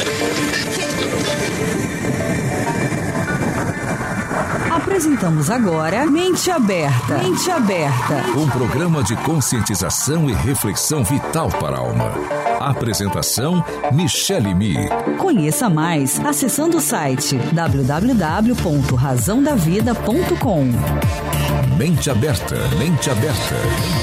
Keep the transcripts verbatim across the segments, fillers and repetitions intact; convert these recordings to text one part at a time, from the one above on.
Apresentamos agora Mente Aberta. Mente Aberta. Um programa de conscientização e reflexão vital para a alma. Apresentação, Michele Mi. Conheça mais acessando o site w w w ponto razão da vida ponto com. Mente Aberta. Mente Aberta.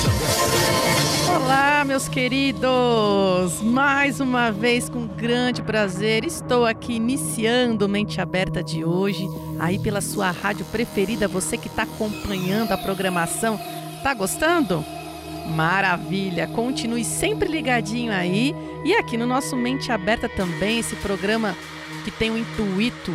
Olá, meus queridos! Mais uma vez, com grande prazer, estou aqui iniciando Mente Aberta de hoje, aí pela sua rádio preferida, você que está acompanhando a programação. Tá gostando? Maravilha! Continue sempre ligadinho aí. E aqui no nosso Mente Aberta também, esse programa que tem o intuito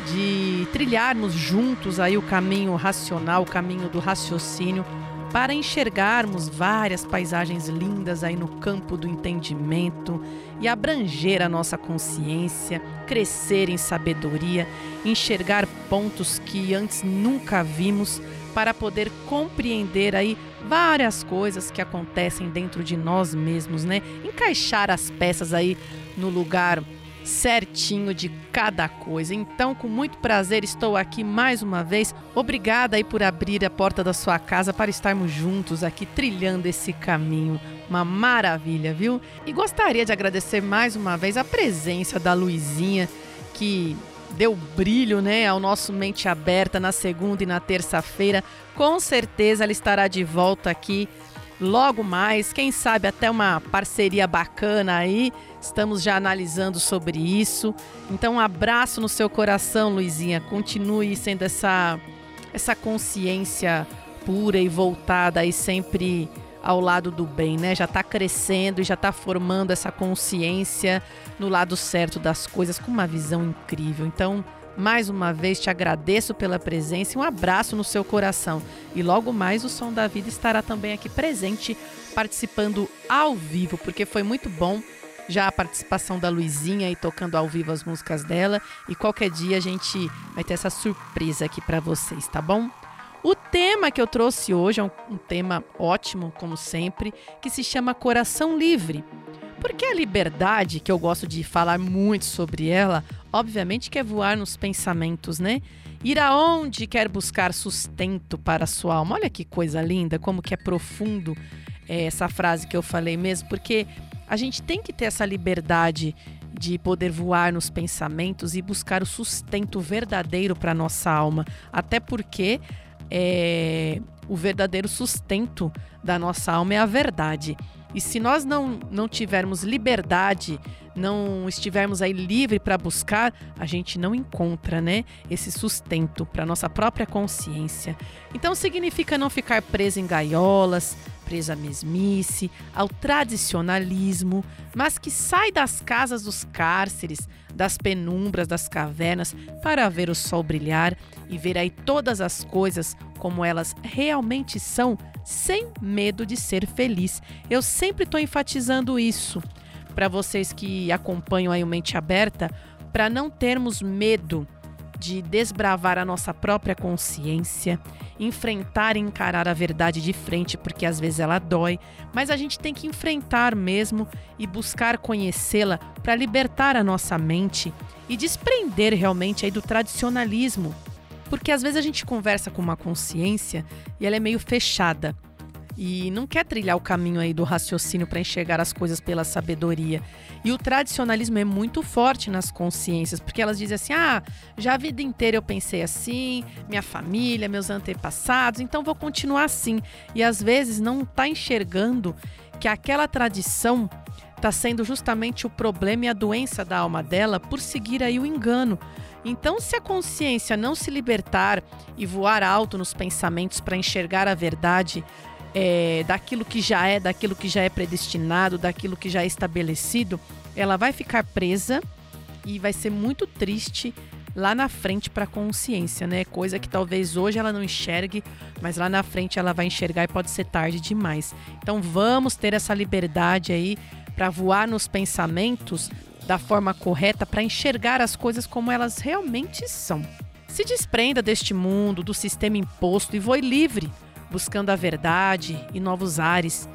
de trilharmos juntos aí o caminho racional, o caminho do raciocínio, para enxergarmos várias paisagens lindas aí no campo do entendimento e abranger a nossa consciência, crescer em sabedoria, enxergar pontos que antes nunca vimos, para poder compreender aí várias coisas que acontecem dentro de nós mesmos, né? Encaixar as peças aí no lugar certinho de cada coisa. Então, com muito prazer, estou aqui mais uma vez. Obrigada aí por abrir a porta da sua casa para estarmos juntos aqui trilhando esse caminho. Uma maravilha, viu? E gostaria de agradecer mais uma vez a presença da Luizinha, que deu brilho, né, ao nosso Mente Aberta na segunda e na terça-feira. Com certeza ela estará de volta aqui logo mais, quem sabe até uma parceria bacana aí. Estamos já analisando sobre isso. Então, um abraço no seu coração, Luizinha. Continue sendo essa, essa consciência pura e voltada aí sempre ao lado do bem, né? Já está crescendo e já está formando essa consciência no lado certo das coisas, com uma visão incrível. Então, mais uma vez, te agradeço pela presença e um abraço no seu coração. E logo mais o Som da Vida estará também aqui presente, participando ao vivo, porque foi muito bom já a participação da Luizinha e tocando ao vivo as músicas dela. E qualquer dia a gente vai ter essa surpresa aqui para vocês, tá bom? O tema que eu trouxe hoje é um, um tema ótimo, como sempre, que se chama Coração Livre. Porque a liberdade, que eu gosto de falar muito sobre ela, obviamente que é voar nos pensamentos, né? Ir aonde quer buscar sustento para a sua alma. Olha que coisa linda, como que é profundo é, essa frase que eu falei mesmo, porque a gente tem que ter essa liberdade de poder voar nos pensamentos e buscar o sustento verdadeiro para a nossa alma. Até porque é, o verdadeiro sustento da nossa alma é a verdade. E se nós não, não tivermos liberdade, não estivermos aí livre para buscar, a gente não encontra, né, esse sustento para a nossa própria consciência. Então significa não ficar preso em gaiolas, presa à mesmice, ao tradicionalismo, mas que sai das casas dos cárceres, das penumbras, das cavernas, para ver o sol brilhar e ver aí todas as coisas como elas realmente são, sem medo de ser feliz. Eu sempre estou enfatizando isso para vocês que acompanham aí o Mente Aberta, para não termos medo de desbravar a nossa própria consciência, enfrentar e encarar a verdade de frente, porque às vezes ela dói, mas a gente tem que enfrentar mesmo e buscar conhecê-la para libertar a nossa mente e desprender realmente aí do tradicionalismo, porque às vezes a gente conversa com uma consciência e ela é meio fechada e não quer trilhar o caminho aí do raciocínio para enxergar as coisas pela sabedoria. E o tradicionalismo é muito forte nas consciências, porque elas dizem assim, ah, já a vida inteira eu pensei assim, minha família, meus antepassados, então vou continuar assim. E às vezes não está enxergando que aquela tradição está sendo justamente o problema e a doença da alma dela por seguir aí o engano. Então, se a consciência não se libertar e voar alto nos pensamentos para enxergar a verdade, É, daquilo que já é, daquilo que já é predestinado, daquilo que já é estabelecido, ela vai ficar presa e vai ser muito triste lá na frente para a consciência, né? Coisa que talvez hoje ela não enxergue, mas lá na frente ela vai enxergar e pode ser tarde demais. Então vamos ter essa liberdade aí para voar nos pensamentos da forma correta, para enxergar as coisas como elas realmente são. Se desprenda deste mundo, do sistema imposto e voe livre, buscando a verdade e novos ares.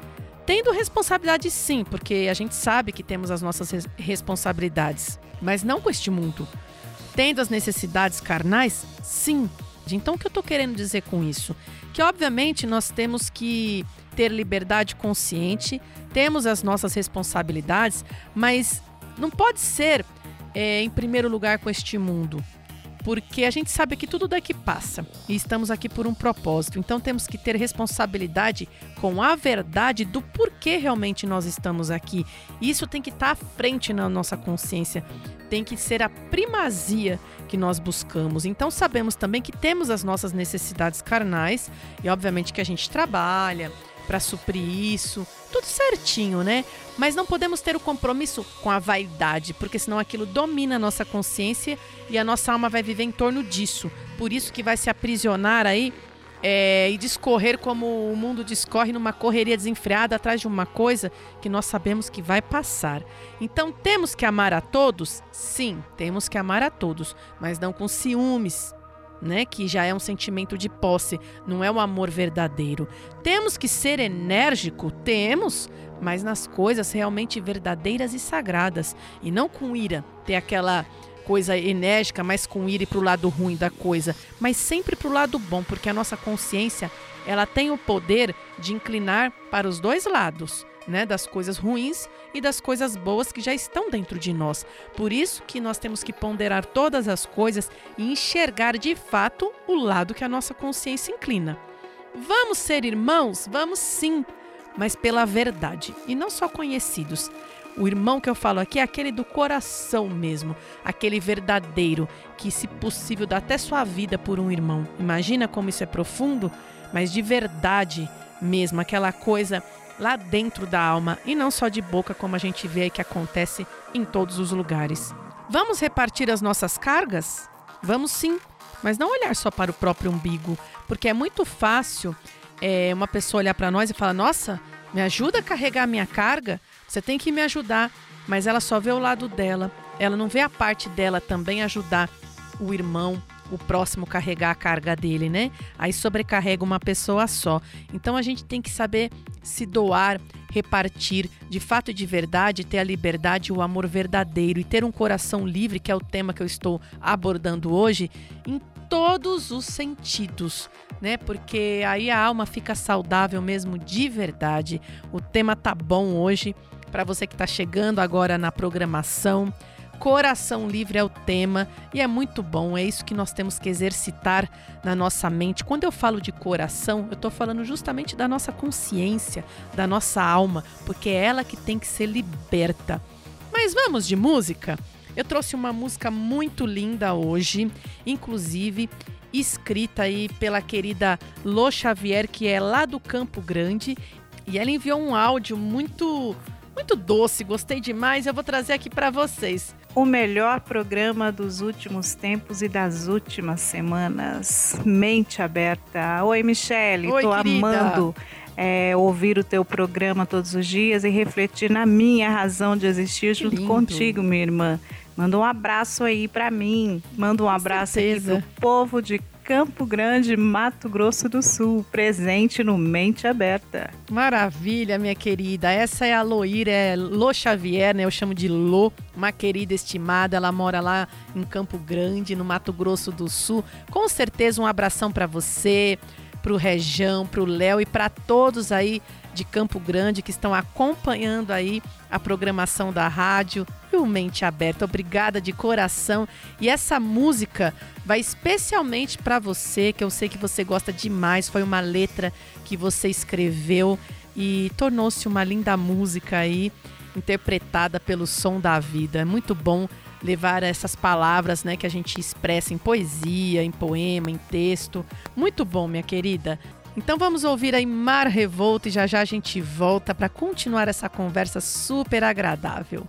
Tendo responsabilidade sim, porque a gente sabe que temos as nossas res- responsabilidades, mas não com este mundo. Tendo as necessidades carnais, sim. Então o que eu estou querendo dizer com isso? Que obviamente nós temos que ter liberdade consciente, temos as nossas responsabilidades, mas não pode ser é, em primeiro lugar com este mundo. Porque a gente sabe que tudo daqui passa e estamos aqui por um propósito. Então temos que ter responsabilidade com a verdade do porquê realmente nós estamos aqui. Isso tem que estar à frente na nossa consciência. Tem que ser a primazia que nós buscamos. Então sabemos também que temos as nossas necessidades carnais e obviamente que a gente trabalha para suprir isso, tudo certinho, né? Mas não podemos ter o compromisso com a vaidade, porque senão aquilo domina a nossa consciência e a nossa alma vai viver em torno disso. Por isso que vai se aprisionar aí é, e discorrer como o mundo discorre numa correria desenfreada atrás de uma coisa que nós sabemos que vai passar. Então temos que amar a todos? Sim, temos que amar a todos, mas não com ciúmes, né, que já é um sentimento de posse, não é o amor verdadeiro. Temos que ser enérgico? Temos, mas nas coisas realmente verdadeiras e sagradas, e não com ira, ter aquela coisa enérgica, mas com ira e para o lado ruim da coisa, mas sempre para o lado bom, porque a nossa consciência, ela tem o poder de inclinar para os dois lados, né, das coisas ruins e das coisas boas que já estão dentro de nós. Por isso que nós temos que ponderar todas as coisas e enxergar de fato o lado que a nossa consciência inclina. Vamos ser irmãos? Vamos sim, mas pela verdade e não só conhecidos. O irmão que eu falo aqui é aquele do coração mesmo, aquele verdadeiro, que se possível dá até sua vida por um irmão. Imagina como isso é profundo, mas de verdade mesmo, aquela coisa lá dentro da alma e não só de boca, como a gente vê aí que acontece em todos os lugares. Vamos repartir as nossas cargas? Vamos sim, mas não olhar só para o próprio umbigo, porque é muito fácil é, uma pessoa olhar para nós e falar: nossa, me ajuda a carregar a minha carga? Você tem que me ajudar, mas ela só vê o lado dela, ela não vê a parte dela também ajudar o irmão, o próximo carregar a carga dele, né? Aí sobrecarrega uma pessoa só. Então a gente tem que saber se doar, repartir, de fato e de verdade, ter a liberdade e o amor verdadeiro e ter um coração livre, que é o tema que eu estou abordando hoje, em todos os sentidos, né? Porque aí a alma fica saudável mesmo de verdade. O tema tá bom hoje, para você que está chegando agora na programação. Coração livre é o tema e é muito bom, é isso que nós temos que exercitar na nossa mente. Quando eu falo de coração, eu estou falando justamente da nossa consciência, da nossa alma, porque é ela que tem que ser liberta. Mas vamos de música? Eu trouxe uma música muito linda hoje, inclusive escrita aí pela querida Lô Xavier, que é lá do Campo Grande, e ela enviou um áudio muito... muito doce, gostei demais, eu vou trazer aqui para vocês. O melhor programa dos últimos tempos e das últimas semanas. Mente Aberta. Oi, Michele, Oi, tô querida. amando é, ouvir o teu programa todos os dias e refletir na minha razão de existir junto lindo. contigo, minha irmã. Manda um abraço aí para mim. Manda um abraço certeza. aqui pro povo de Campo Grande, Mato Grosso do Sul, presente no Mente Aberta. Maravilha, minha querida. Essa é a Loíra, é Lô Xavier, né? Eu chamo de Lô, uma querida estimada. Ela mora lá em Campo Grande, no Mato Grosso do Sul. Com certeza um abração para você, pro Rejão, pro Léo e para todos aí de Campo Grande que estão acompanhando aí a programação da rádio e o Mente Aberta. Obrigada de coração. E essa música vai especialmente para você, que eu sei que você gosta demais. Foi uma letra que você escreveu e tornou-se uma linda música aí, interpretada pelo Som da Vida. É muito bom levar essas palavras, né, que a gente expressa em poesia, em poema, em texto. Muito bom, minha querida. Então vamos ouvir aí Mar Revolto e já já a gente volta para continuar essa conversa super agradável.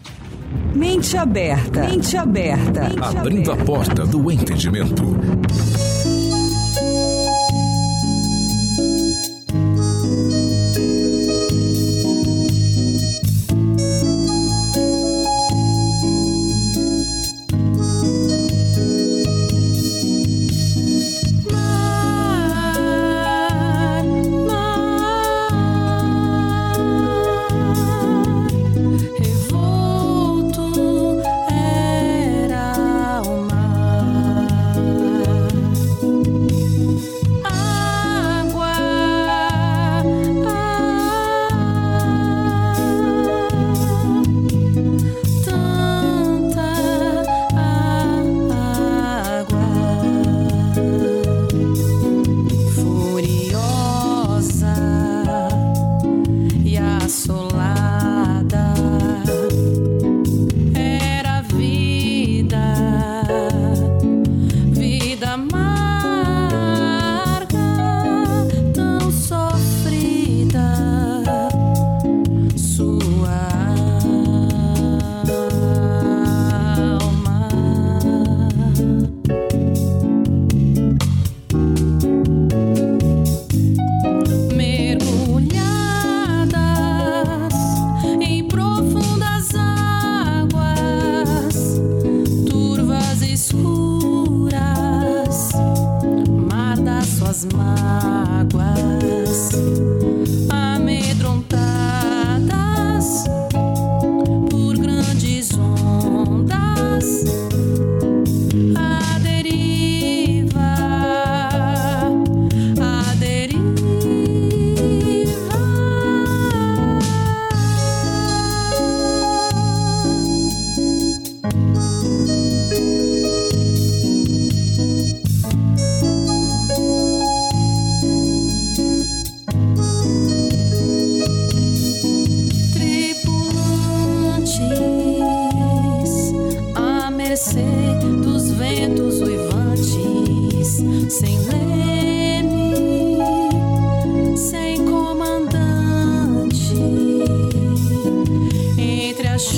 Mente Aberta. Mente Aberta. Mente Abrindo aberta. a porta do entendimento. Mar, mar,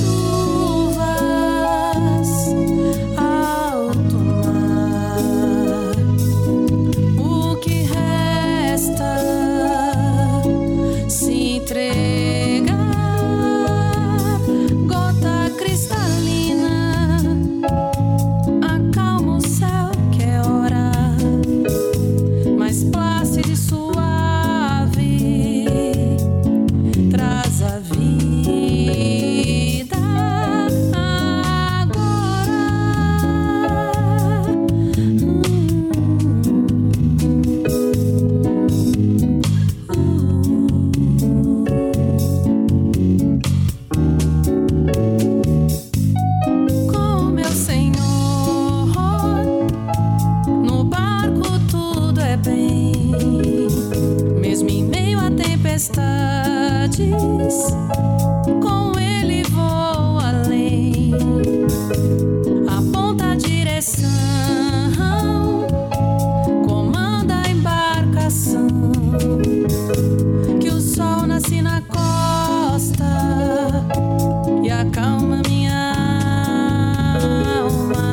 alto mar, o que resta se entregar, gota cristalina, acalma o céu que é hora, mais plácido e suave, traz a vida agora. Com meu Senhor, no barco tudo é bem, mesmo em meio a tempestades, com ele vou além, aponta a direção, comanda a embarcação, que o sol nasce na costa e acalma minha alma.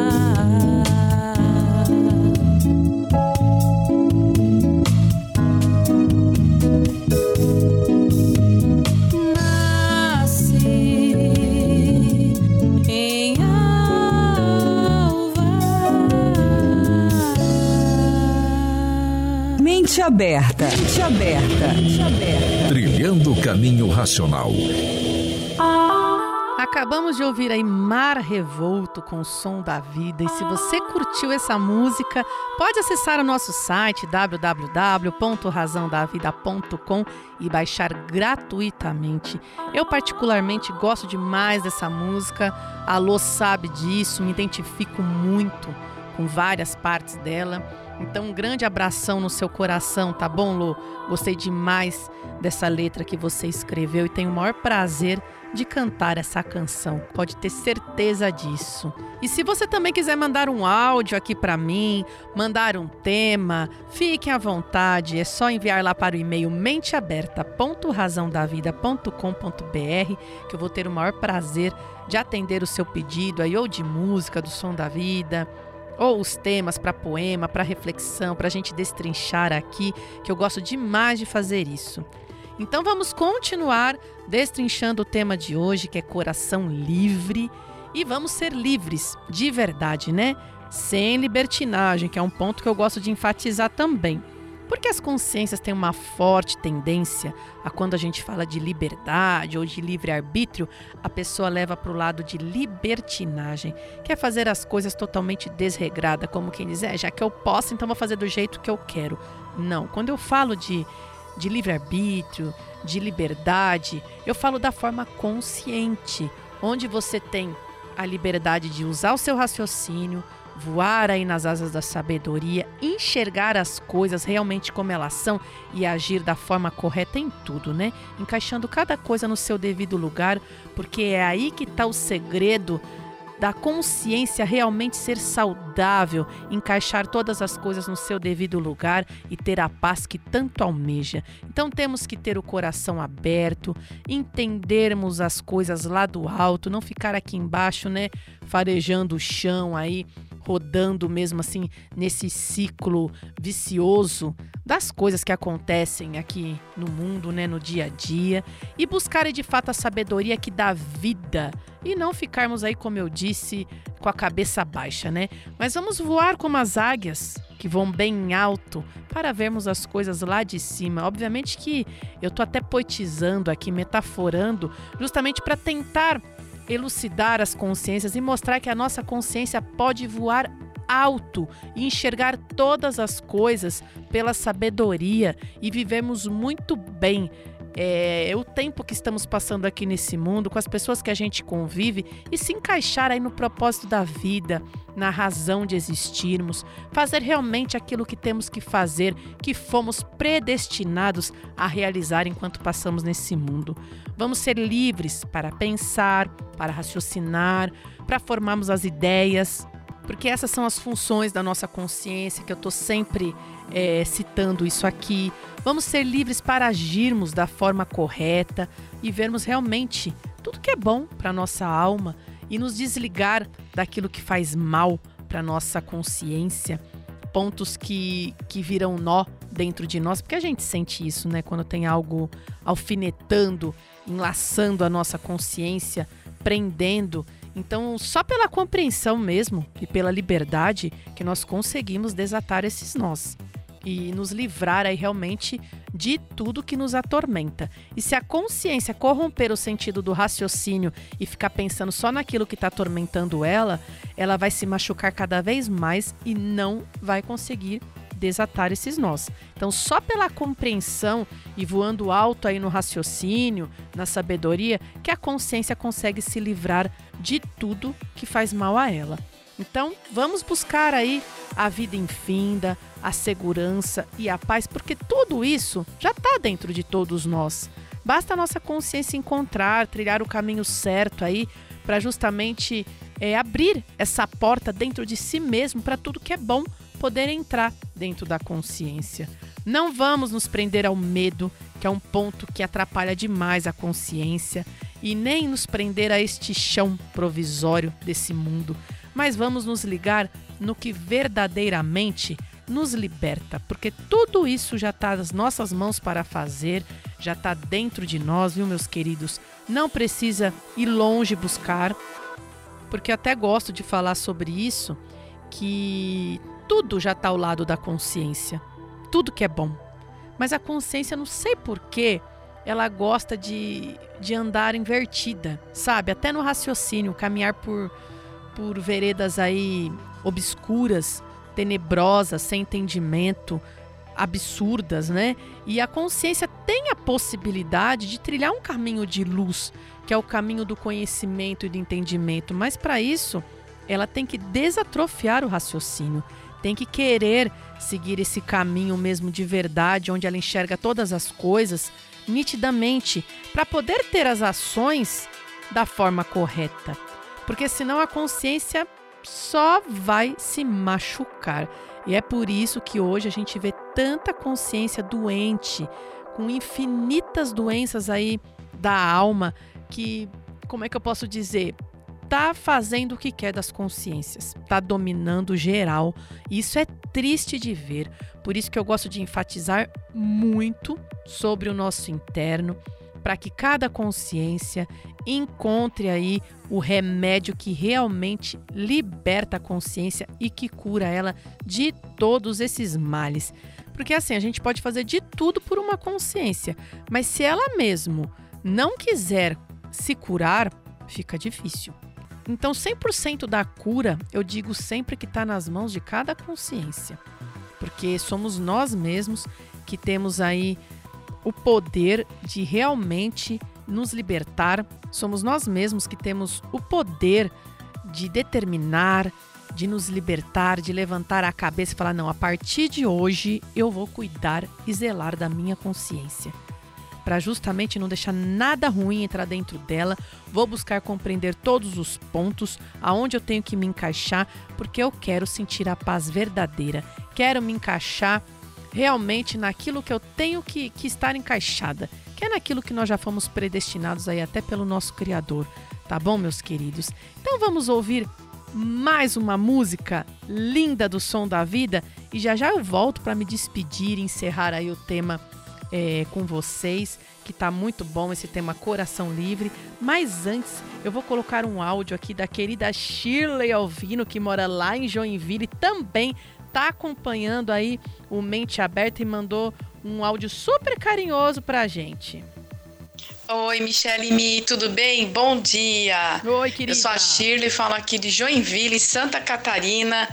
Nasce em alva. Mente aberta. Mente aberta. Mente aberta. Trilhando o caminho racional. Acabamos de ouvir aí Mar Revolto com o Som da Vida. E se você curtiu essa música, pode acessar o nosso site w w w ponto razão da vida ponto com e baixar gratuitamente. Eu particularmente gosto demais dessa música. A Lô sabe disso, me identifico muito com várias partes dela. Então um grande abração no seu coração, tá bom, Lô? Gostei demais dessa letra que você escreveu e tenho o maior prazer de cantar essa canção, pode ter certeza disso. E se você também quiser mandar um áudio aqui para mim, mandar um tema, fiquem à vontade, é só enviar lá para o e-mail mente aberta ponto razão da vida ponto com ponto b r, que eu vou ter o maior prazer de atender o seu pedido aí, ou de música do Som da Vida, ou os temas para poema, para reflexão, para a gente destrinchar aqui, que eu gosto demais de fazer isso. Então vamos continuar destrinchando o tema de hoje, que é coração livre. E vamos ser livres de verdade, né? Sem libertinagem, que é um ponto que eu gosto de enfatizar também. Porque as consciências têm uma forte tendência a, quando a gente fala de liberdade ou de livre-arbítrio, a pessoa leva para o lado de libertinagem, que é fazer as coisas totalmente desregrada, como quem diz, é, já que eu posso, então vou fazer do jeito que eu quero. Não, quando eu falo de de livre-arbítrio, de liberdade, eu falo da forma consciente, onde você tem a liberdade de usar o seu raciocínio, voar aí nas asas da sabedoria, enxergar as coisas realmente como elas são e agir da forma correta em tudo, né? Encaixando cada coisa no seu devido lugar, porque é aí que está o segredo da consciência realmente ser saudável, encaixar todas as coisas no seu devido lugar e ter a paz que tanto almeja. Então temos que ter o coração aberto, entendermos as coisas lá do alto, não ficar aqui embaixo, né, farejando o chão aí, rodando mesmo assim nesse ciclo vicioso das coisas que acontecem aqui no mundo, né, no dia a dia, e buscar de fato a sabedoria que dá vida e não ficarmos aí, como eu disse, com a cabeça baixa, né? Mas vamos voar como as águias, que vão bem alto, para vermos as coisas lá de cima. Obviamente que eu tô até poetizando aqui, metaforando, justamente para tentar elucidar as consciências e mostrar que a nossa consciência pode voar alto e enxergar todas as coisas pela sabedoria e vivemos muito bem. É, o tempo que estamos passando aqui nesse mundo, com as pessoas que a gente convive e se encaixar aí no propósito da vida, na razão de existirmos, fazer realmente aquilo que temos que fazer, que fomos predestinados a realizar enquanto passamos nesse mundo. Vamos ser livres para pensar, para raciocinar, para formarmos as ideias, porque essas são as funções da nossa consciência, que eu estou sempre é, citando isso aqui. Vamos ser livres para agirmos da forma correta e vermos realmente tudo que é bom para nossa alma e nos desligar daquilo que faz mal para nossa consciência, pontos que, que viram nó dentro de nós, porque a gente sente isso, né? Quando tem algo alfinetando, enlaçando a nossa consciência, prendendo. Então, só pela compreensão mesmo e pela liberdade que nós conseguimos desatar esses nós e nos livrar aí realmente de tudo que nos atormenta. E se a consciência corromper o sentido do raciocínio e ficar pensando só naquilo que está atormentando ela, ela vai se machucar cada vez mais e não vai conseguir desatar esses nós. Então, só pela compreensão e voando alto aí no raciocínio, na sabedoria, que a consciência consegue se livrar de tudo que faz mal a ela. Então, vamos buscar aí a vida infinda, a segurança e a paz, porque tudo isso já está dentro de todos nós. Basta a nossa consciência encontrar, trilhar o caminho certo aí, para justamente é, abrir essa porta dentro de si mesmo para tudo que é bom poder entrar dentro da consciência. Não vamos nos prender ao medo, que é um ponto que atrapalha demais a consciência, e nem nos prender a este chão provisório desse mundo, mas vamos nos ligar no que verdadeiramente nos liberta, porque tudo isso já está nas nossas mãos para fazer, já está dentro de nós, viu, meus queridos? Não precisa ir longe buscar, porque eu até gosto de falar sobre isso, que tudo já está ao lado da consciência, tudo que é bom. Mas a consciência, não sei porquê, ela gosta de, de andar invertida, sabe? Até no raciocínio, caminhar por, por veredas aí obscuras, tenebrosas, sem entendimento, absurdas, né? E a consciência tem a possibilidade de trilhar um caminho de luz, que é o caminho do conhecimento e do entendimento. Mas para isso, ela tem que desatrofiar o raciocínio, tem que querer seguir esse caminho mesmo de verdade, onde ela enxerga todas as coisas nitidamente, para poder ter as ações da forma correta. Porque senão a consciência só vai se machucar. E é por isso que hoje a gente vê tanta consciência doente, com infinitas doenças aí da alma, que, como é que eu posso dizer, tá fazendo o que quer das consciências, tá dominando geral. Isso é triste de ver, por isso que eu gosto de enfatizar muito sobre o nosso interno, para que cada consciência encontre aí o remédio que realmente liberta a consciência e que cura ela de todos esses males. Porque assim, a gente pode fazer de tudo por uma consciência, mas se ela mesmo não quiser se curar, fica difícil. Então, cem por cento da cura, eu digo sempre que está nas mãos de cada consciência. Porque somos nós mesmos que temos aí o poder de realmente nos libertar. Somos nós mesmos que temos o poder de determinar, de nos libertar, de levantar a cabeça e falar, não, a partir de hoje eu vou cuidar e zelar da minha consciência, para justamente não deixar nada ruim entrar dentro dela. Vou buscar compreender todos os pontos, aonde eu tenho que me encaixar, porque eu quero sentir a paz verdadeira. Quero me encaixar realmente naquilo que eu tenho que, que estar encaixada, que é naquilo que nós já fomos predestinados aí até pelo nosso Criador. Tá bom, meus queridos? Então vamos ouvir mais uma música linda do Som da Vida e já já eu volto para me despedir e encerrar aí o tema É, com vocês, que tá muito bom esse tema Coração Livre. Mas antes, eu vou colocar um áudio aqui da querida Shirley Alvino, que mora lá em Joinville e também tá acompanhando aí o Mente Aberta e mandou um áudio super carinhoso pra gente. Oi, Michele Mi, tudo bem? Bom dia! Oi, querida! Eu sou a Shirley, falo aqui de Joinville, Santa Catarina.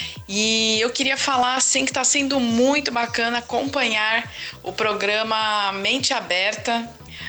E eu queria falar assim que está sendo muito bacana acompanhar o programa Mente Aberta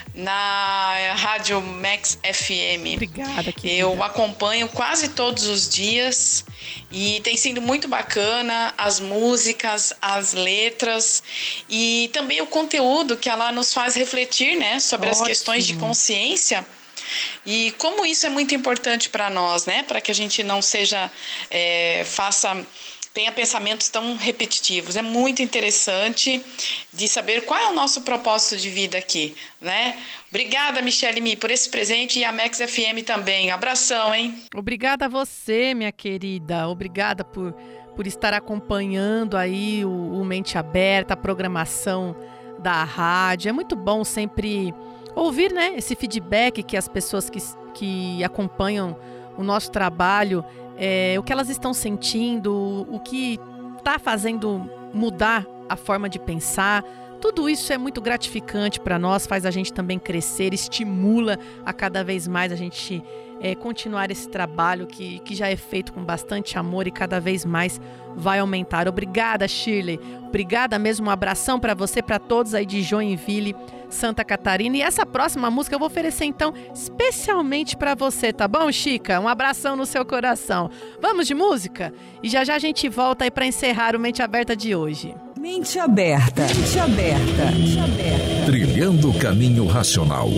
na Rádio Max F M. Obrigada, querida. Eu acompanho quase todos os dias e tem sido muito bacana as músicas, as letras e também o conteúdo que ela nos faz refletir, né, sobre Ótimo. As questões de consciência. E como isso é muito importante para nós, né? Para que a gente não seja, é, faça tenha pensamentos tão repetitivos. É muito interessante de saber qual é o nosso propósito de vida aqui, né? Obrigada, Michelle Mi, por esse presente e a Max F M também. Abração, hein? Obrigada a você, minha querida. Obrigada por, por estar acompanhando aí o, o Mente Aberta, a programação da rádio. É muito bom sempre ouvir, né, esse feedback que as pessoas que, que acompanham o nosso trabalho, é, o que elas estão sentindo, o que está fazendo mudar a forma de pensar. Tudo isso é muito gratificante para nós, faz a gente também crescer, estimula a cada vez mais a gente é, continuar esse trabalho que, que já é feito com bastante amor e cada vez mais vai aumentar. Obrigada, Shirley. Obrigada mesmo. Um abração para você, para todos aí de Joinville, Santa Catarina. E essa próxima música eu vou oferecer então especialmente para você, tá bom, Chica? Um abração no seu coração. Vamos de música? E já já a gente volta aí para encerrar o Mente Aberta de hoje. Mente Aberta. Mente Aberta. Mente Aberta. Trilhando o caminho racional.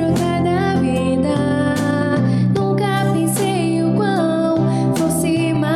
Nunca pensei o quão fosse mais.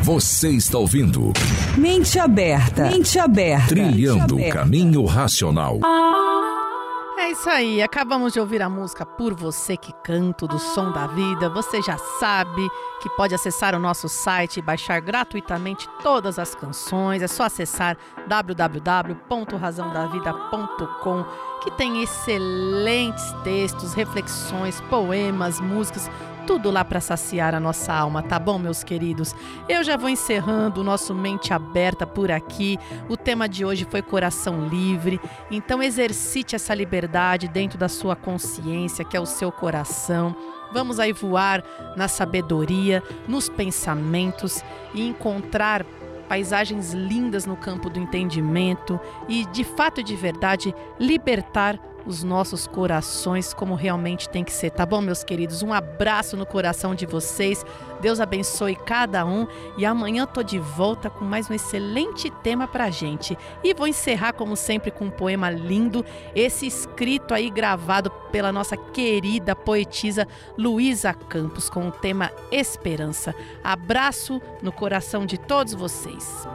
Você está ouvindo Mente Aberta. Mente Aberta. Trilhando Mente o Caminho Racional. É isso aí, acabamos de ouvir a música Por Você Que Canto, do Som da Vida. Você já sabe que pode acessar o nosso site e baixar gratuitamente todas as canções. É só acessar w w w ponto razão da vida ponto com, que tem excelentes textos, reflexões, poemas, músicas, tudo lá para saciar a nossa alma, tá bom, meus queridos? Eu já vou encerrando o nosso Mente Aberta por aqui. O tema de hoje foi coração livre, então exercite essa liberdade dentro da sua consciência, que é o seu coração. Vamos aí voar na sabedoria, nos pensamentos e encontrar paisagens lindas no campo do entendimento e, de fato e de verdade, libertar os nossos corações como realmente tem que ser, tá bom, meus queridos? Um abraço no coração de vocês, Deus abençoe cada um e amanhã tô de volta com mais um excelente tema pra gente. E vou encerrar, como sempre, com um poema lindo, esse escrito aí gravado pela nossa querida poetisa Luísa Campos, com o tema Esperança. Abraço no coração de todos vocês.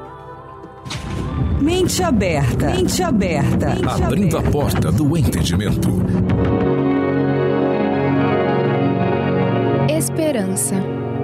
Mente Aberta. Mente Aberta. Mente Abrindo aberta. a porta do entendimento. Esperança.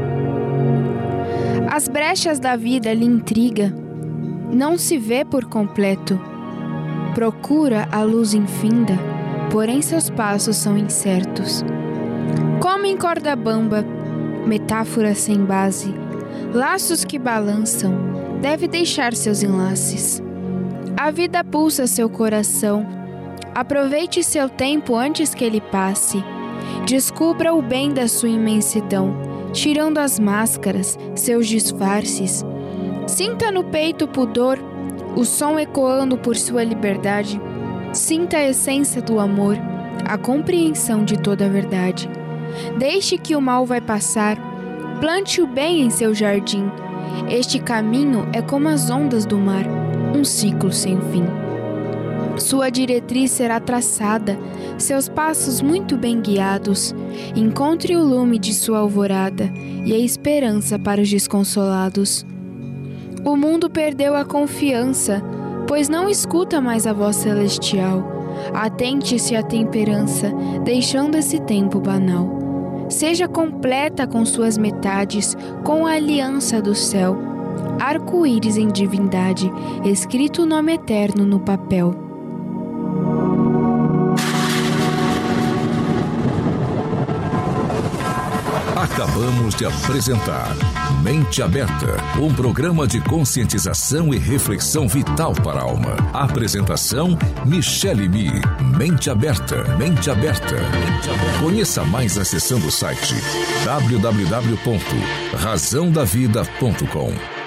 As brechas da vida lhe intriga, não se vê por completo. Procura a luz infinda, porém seus passos são incertos. Como em corda bamba, metáforas sem base, laços que balançam, deve deixar seus enlaces. A vida pulsa seu coração. Aproveite seu tempo antes que ele passe. Descubra o bem da sua imensidão, tirando as máscaras, seus disfarces. Sinta no peito o pudor, o som ecoando por sua liberdade. Sinta a essência do amor, a compreensão de toda a verdade. Deixe que o mal vai passar. Plante o bem em seu jardim. Este caminho é como as ondas do mar, um ciclo sem fim. Sua diretriz será traçada, seus passos muito bem guiados. Encontre o lume de sua alvorada e a esperança para os desconsolados. O mundo perdeu a confiança, pois não escuta mais a voz celestial. Atente-se à temperança, deixando esse tempo banal. Seja completa com suas metades, com a aliança do céu. Arco-íris em divindade, escrito o nome eterno no papel. Acabamos de apresentar Mente Aberta, um programa de conscientização e reflexão vital para a alma. Apresentação, Michele Mi. Mente Aberta, Mente Aberta. Conheça mais acessando o site w w w ponto razão da vida ponto com.